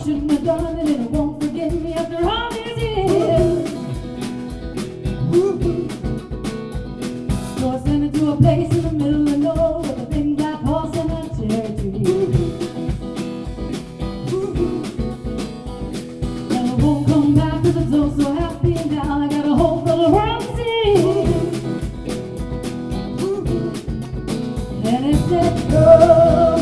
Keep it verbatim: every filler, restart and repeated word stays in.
shouldn't have done it, and it won't forgive me after all these years. So I sent it to a place in the middle of nowhere with a big black horse and a cherry tree. And I won't come back 'cause it's all so happy, and now I got a whole full of world to see. And it said, go.